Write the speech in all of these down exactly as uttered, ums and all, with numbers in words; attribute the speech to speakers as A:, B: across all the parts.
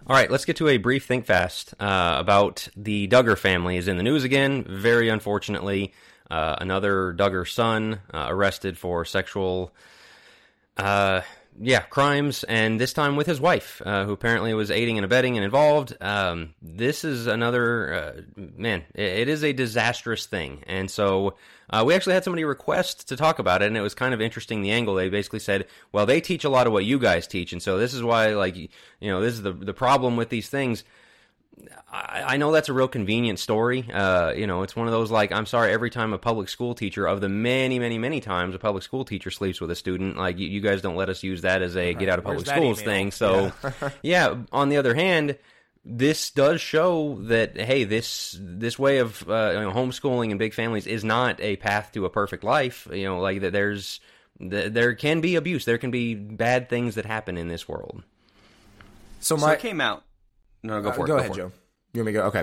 A: All right, let's get to a brief think fast uh, about the Duggar family is in the news again, very unfortunately. Uh, another Duggar son uh, arrested for sexual uh, yeah, crimes, and this time with his wife, uh, who apparently was aiding and abetting and involved. Um, this is another, uh, man, it, it is a disastrous thing. And so uh, we actually had somebody request to talk about it, and it was kind of interesting, the angle. They basically said, well, they teach a lot of what you guys teach, and so this is why, like, you know, this is the the problem with these things. I, I know that's a real convenient story. Uh, you know, it's one of those, like, I'm sorry, every time a public school teacher, of the many, many, many times a public school teacher sleeps with a student, like, you, you guys don't let us use that as a get out of public schools thing. So, yeah. yeah, on the other hand, this does show that, hey, this this way of uh, you know, homeschooling and big families is not a path to a perfect life. You know, like, that there's, there can be abuse. There can be bad things that happen in this world.
B: So, my,
C: so it came out. No, go for
B: uh,
C: it.
B: Go,
C: go
B: ahead,
C: for
B: Joe.
C: It.
B: You want me to go? Okay.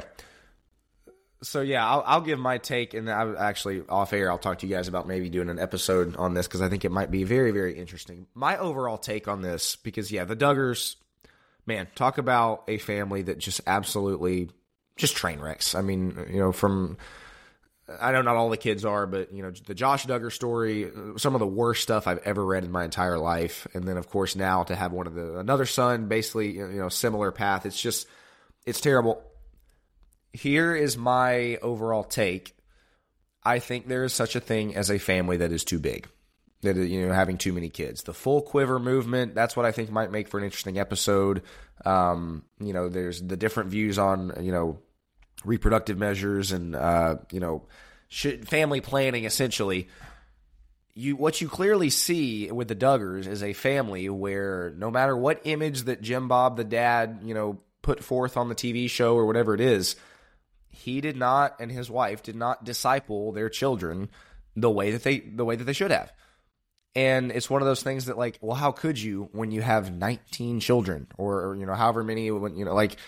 B: So, yeah, I'll, I'll give my take, and I actually, off air, I'll talk to you guys about maybe doing an episode on this, because I think it might be very, very interesting. My overall take on this, because, yeah, the Duggars, man, talk about a family that just absolutely just train wrecks. I mean, you know, from, I know not all the kids are, but, you know, the Josh Duggar story, some of the worst stuff I've ever read in my entire life. And then, of course, now to have one of the, another son, basically, you know, similar path. It's just, it's terrible. Here is my overall take. I think there is such a thing as a family that is too big. That, you know, having too many kids. The full quiver movement, that's what I think might make for an interesting episode. Um, you know, there's the different views on, you know, reproductive measures and, uh, you know, should, family planning, essentially. You, what you clearly see with the Duggars is a family where no matter what image that Jim Bob, the dad, you know, put forth on the T V show or whatever it is, he did not, and his wife did not disciple their children the way that they the way that they should have. And it's one of those things that, like, well, how could you when you have nineteen children, or, or you know, however many, when, you know, like,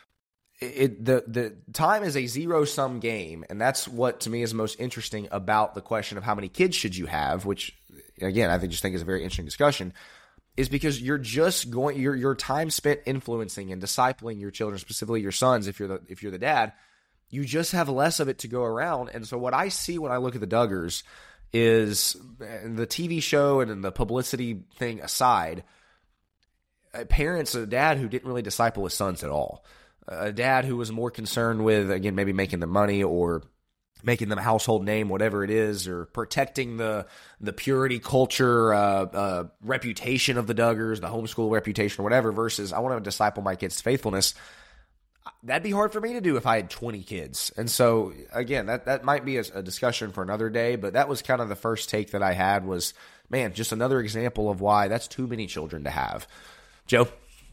B: it the the time is a zero sum game, and that's what to me is most interesting about the question of how many kids should you have, which again I think just think is a very interesting discussion. Is because you're just going your your time spent influencing and discipling your children, specifically your sons, if you're the if you're the dad, you just have less of it to go around. And so what I see when I look at the Duggars is the T V show and the publicity thing aside, parents, a dad who didn't really disciple his sons at all, a dad who was more concerned with, again, maybe making the money or making them a household name, whatever it is, or protecting the the purity culture, uh, uh, reputation of the Duggars, the homeschool reputation, or whatever, versus I want to disciple my kids' faithfulness. That'd be hard for me to do if I had twenty kids. And so, again, that, that might be a, a discussion for another day, but that was kind of the first take that I had was, man, just another example of why that's too many children to have. Joe?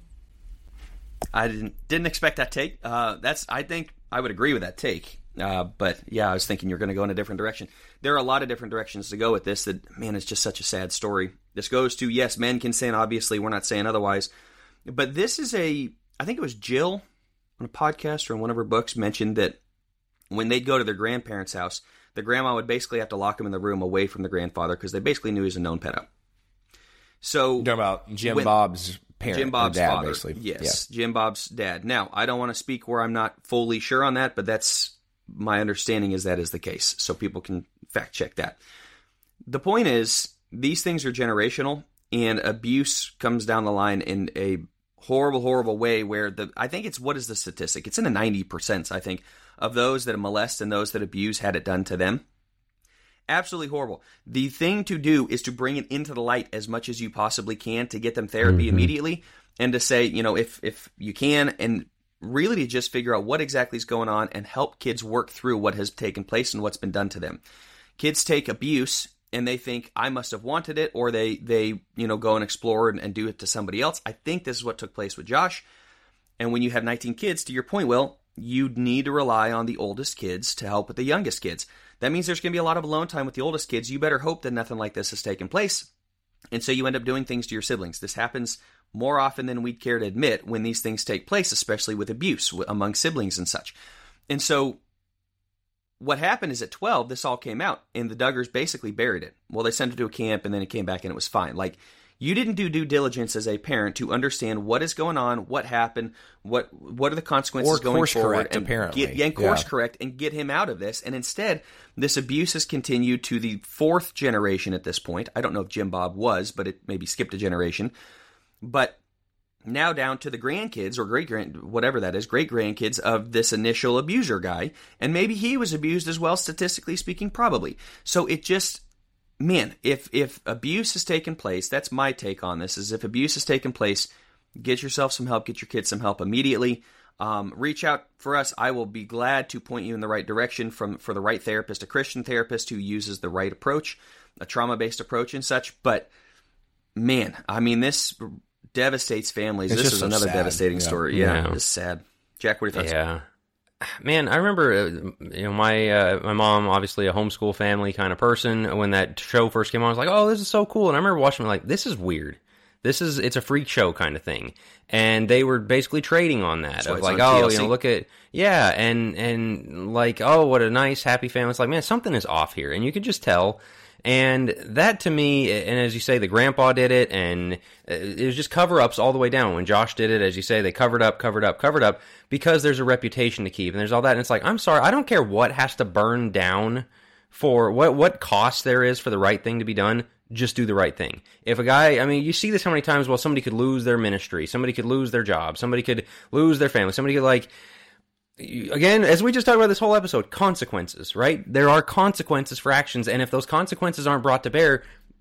C: I didn't didn't expect that take. Uh, that's I think I would agree with that take. Uh, but yeah, I was thinking you're going to go in a different direction. There are a lot of different directions to go with this. That, man, it's just such a sad story. This goes to, yes, men can sin. Obviously, we're not saying otherwise. But this is a, I think it was Jill on a podcast or in one of her books mentioned that when they'd go to their grandparents' house, the grandma would basically have to lock him in the room away from the grandfather because they basically knew he was a known pedo. So,
B: you're talking about Jim
C: when,
B: Bob's parent,
C: Jim Bob's
B: dad,
C: father,
B: basically.
C: yes,
B: yeah.
C: Jim Bob's dad. Now, I don't want to speak where I'm not fully sure on that, but that's my understanding is that is the case, so people can fact check that. The point is, these things are generational, and abuse comes down the line in a horrible, horrible way where the I think it's, what is the statistic? It's in the ninety percent, I think, of those that molest and those that abuse had it done to them. Absolutely horrible. The thing to do is to bring it into the light as much as you possibly can to get them therapy mm-hmm. immediately, and to say, you know, if if you can, and really to just figure out what exactly is going on and help kids work through what has taken place and what's been done to them. Kids take abuse and they think, I must have wanted it, or they, they you know, go and explore and, and do it to somebody else. I think this is what took place with Josh. And when you have nineteen kids, to your point, Will, you need to rely on the oldest kids to help with the youngest kids. That means there's going to be a lot of alone time with the oldest kids. You better hope that nothing like this has taken place. And so you end up doing things to your siblings. This happens more often than we'd care to admit when these things take place, especially with abuse among siblings and such. And so what happened is at twelve, this all came out, and the Duggars basically buried it. Well, they sent it to a camp, and then it came back, and it was fine. Like, You didn't do due diligence as a parent to understand what is going on, what happened, what what are the consequences
B: Or
C: going
B: course
C: forward,
B: correct,
C: and
B: apparently.
C: get, yeah, and course
B: Yeah.
C: correct, and get him out of this. And instead, this abuse has continued to the fourth generation at this point. I don't know if Jim Bob was, but it maybe skipped a generation. But now down to the grandkids, or great grand, whatever that is, great grandkids of this initial abuser guy, and maybe he was abused as well, statistically speaking, probably. So it just, man, if if abuse has taken place, that's my take on this, is if abuse has taken place, get yourself some help, get your kids some help immediately. Um, reach out for us. I will be glad to point you in the right direction from for the right therapist, a Christian therapist who uses the right approach, a trauma-based approach and such. But man, I mean, this devastates families.
B: It's
C: this
B: just
C: is
B: so
C: another
B: sad.
C: devastating
B: Yeah.
C: story. Yeah,
A: Yeah.
C: it's sad. Jack, what are your thoughts?
A: Yeah. Man, I remember, uh, you know, my uh, my mom, obviously a homeschool family kind of person. When that show first came on, I was like, "Oh, this is so cool!" And I remember watching it like, "This is weird. This is it's a freak show kind of thing." And they were basically trading on that
C: That's why
A: of
C: it's
A: like,
C: on
A: "Oh,
C: T L C.
A: you know, look at yeah," and and like, "Oh, what a nice happy family." It's like, man, something is off here, and you could just tell. And that to me, and as you say, the grandpa did it, and it was just cover-ups all the way down. When Josh did it, as you say, they covered up, covered up, covered up, because there's a reputation to keep, and there's all that. And it's like, I'm sorry, I don't care what has to burn down for, what, what cost there is for the right thing to be done, just do the right thing. If a guy, I mean, you see this how many times, well, somebody could lose their ministry, somebody could lose their job, somebody could lose their family, somebody could like, again, as we just talked about this whole episode, consequences, right? There are consequences for actions, and if those consequences aren't brought to bear,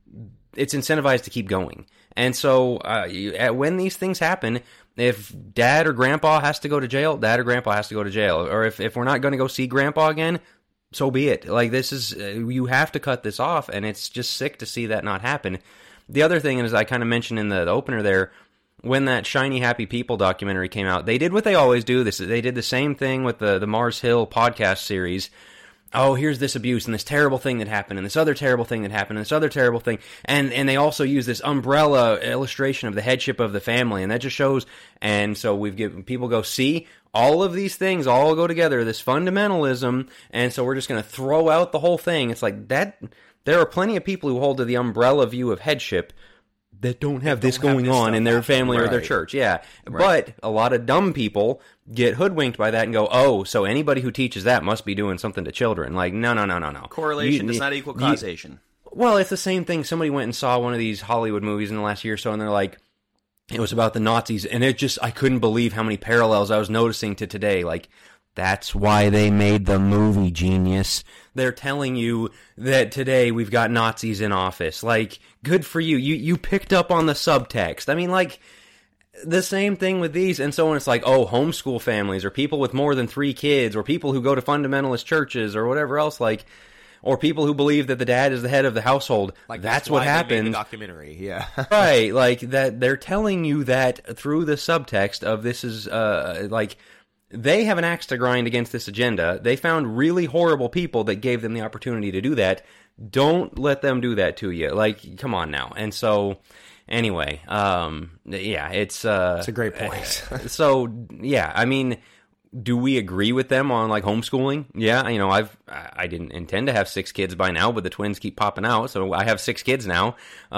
A: it's incentivized to keep going. And so, uh, you, when these things happen, if dad or grandpa has to go to jail, dad or grandpa has to go to jail. Or if, if we're not going to go see grandpa again, so be it. Like, this is, uh, you have to cut this off, and it's just sick to see that not happen. The other thing is, I kind of mentioned in the, the opener there, when that Shiny Happy People documentary came out, they did what they always do. This they did the same thing with the, the Mars Hill podcast series. Oh, here's this abuse and this terrible thing that happened and this other terrible thing that happened and this other terrible thing. And and they also use this umbrella illustration of the headship of the family, and that just shows. And so we've given people go, see, all of these things all go together, this fundamentalism, and so we're just going to throw out the whole thing. It's like that. There are plenty of people who hold to the umbrella view of headship that don't have this
B: don't have
A: going
B: this
A: on
B: stuff
A: in their
B: happening.
A: family or their
B: Right.
A: church. Yeah.
C: Right.
A: But a lot of dumb people get hoodwinked by that and go, oh, so anybody who teaches that must be doing something to children. Like, no, no, no, no, no.
C: Correlation
A: You-
C: does
A: you-
C: not equal
A: you-
C: causation.
A: well, it's the same thing. Somebody went and saw one of these Hollywood movies in the last year or so, and they're like, it was about the Nazis, and it just, I couldn't believe how many parallels I was noticing to today. Like, that's why they made the movie, genius. They're telling you that today we've got Nazis in office. Like, good for you. You you picked up on the subtext. I mean, like, the same thing with these. And so when it's like, oh, homeschool families, or people with more than three kids, or people who go to fundamentalist churches, or whatever else, like, or people who believe that the dad is the head of the household.
B: Like
A: that's,
B: why
A: what
B: they made the
A: happens.
B: documentary, yeah.
A: Right, like that they're telling you that through the subtext of this is uh like they have an axe to grind against this agenda. They found really horrible people that gave them the opportunity to do that. Don't let them do that to you. Like, come on now. And so anyway, um yeah, it's uh
B: It's a great point.
A: so yeah, I mean, do we agree with them on like homeschooling? Yeah, you know, I've I didn't intend to have six kids by now, but the twins keep popping out, so I have six kids now.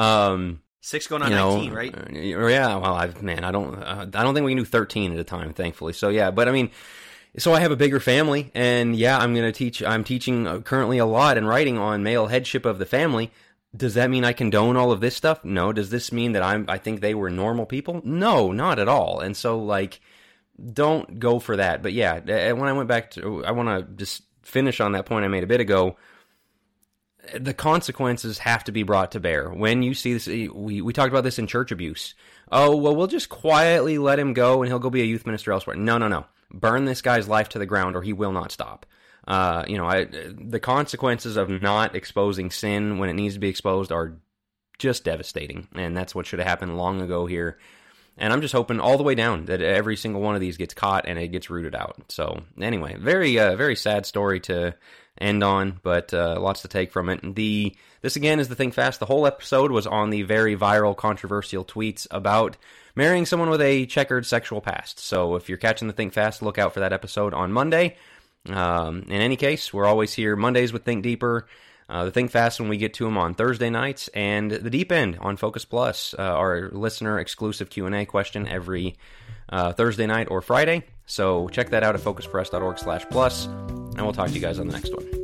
A: Um
C: Six going on
A: you know,
C: nineteen, right?
A: uh, yeah, well, I've man, I don't, uh, I don't think we can do thirteen at a time, thankfully. So yeah, but I mean, so I have a bigger family, and yeah, I'm going to teach. I'm teaching uh, currently a lot and writing on male headship of the family. Does that mean I condone all of this stuff? No. Does this mean that I'm? I think they were normal people? No, not at all. And so like, don't go for that. But yeah, when I went back to, I want to just finish on that point I made a bit ago. The consequences have to be brought to bear. When you see this, we, we talked about this in church abuse. Oh, well, we'll just quietly let him go and he'll go be a youth minister elsewhere. No, no, no. Burn this guy's life to the ground or he will not stop. Uh, you know, I, the consequences of not exposing sin when it needs to be exposed are just devastating. And that's what should have happened long ago here. And I'm just hoping all the way down that every single one of these gets caught and it gets rooted out. So anyway, very, uh, very sad story to end on, but uh, lots to take from it. The this again is the Think Fast. The whole episode was on the very viral, controversial tweets about marrying someone with a checkered sexual past. So if you're catching the Think Fast, look out for that episode on Monday. Um, in any case, we're always here Mondays with Think Deeper. Uh, the Think Fast when we get to them on Thursday nights, and the Deep End on Focus Plus, uh, our listener exclusive Q and A question every uh, Thursday night or Friday. So check that out at focuspress dot org slash plus, and we'll talk to you guys on the next one.